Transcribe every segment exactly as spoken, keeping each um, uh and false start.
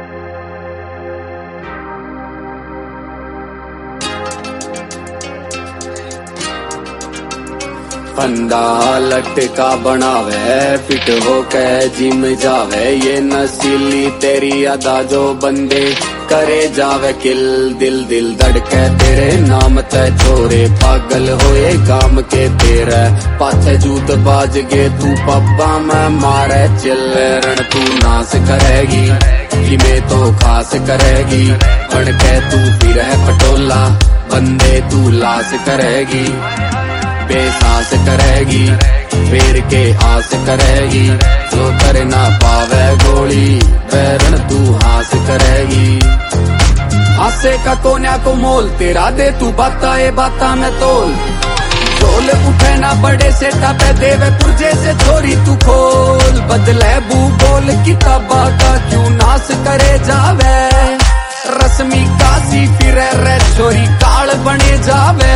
फंदा लटका बनावे फिट होके जिम जावे, ये नसीली तेरी अदा जो बंदे करे जावे किल। दिल दिल धड़के तेरे नाम ते छोरे, पागल होए काम के तेरे। पाछे जूत बाज गे तू पब्बा में मारे चिल्लरण, तू नाश करेगी कि मैं तो खास करेगी। बन के तू फिर है पटोला बंदे तू लाश करेगी। बेसास करेगी फेर के आस करेगी, जो कर ना पावे गोली बैरन तू हास करेगी। हासे का कोन्या को मोल तेरा दे तू बाता ए बाता में तोल। झोल उठे ना बड़े से टापे देवे पुरजे से छोरी तू खोल। बदले बू बोल किताबा का क्यों नाश करे जावे, रस्मी कासी फिर रे छोरी काल बने जावे।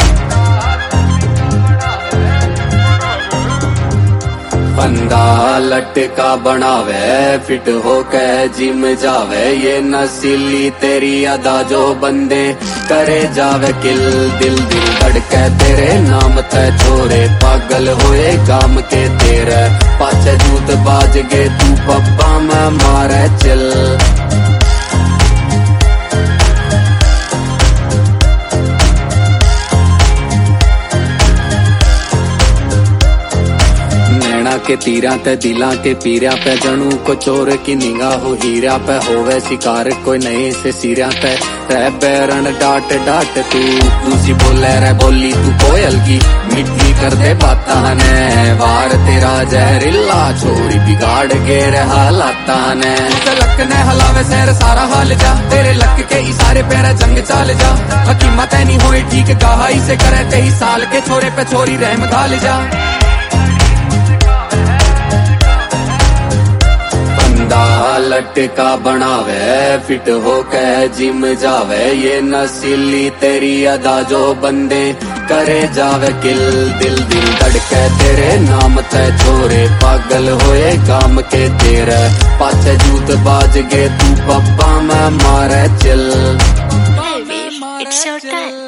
फंदा लटका बनावे फिट होके जिम जावे, ये नसीली तेरी अदा जो बंदे करे जावे किल। दिल दिल धड़के तेरे नाम ते छोरे, पागल होए काम के तेरे। पाछे जूत बाज गे तू पब्बा में मारे चिल। के तीरा ते दिला के पीरा पे, जनू को चोर की निगाह हो हीरा पे। होवे शिकार कोई नहीं से सिरा पे, रह बैरन डाट डाट तू। दूसरी बोले रे बोली तू कोयल की, मिट्टी कर दे बाता ने। वार तेरा जहरीला छोरी बिगाड़ गे रहा लाता ने। लक ने हलावे सैर सारा हाल जा, तेरे लक के इशारे पे जंग चाल जा। हकीमत नहीं होई ठीक गाहाई से करे, तेई साल के छोरे पे छोरी रहम घाल जा। लटका बनावे फिट होके जिम जावे, ये नसीली तेरी अदा जो बंदे करे जावे किल। दिल दिल धड़के तेरे नाम ते छोरे, पागल होए काम के तेरे। पाछे जूत बाज गे तू पब्बा में मारे चिल। It's your time.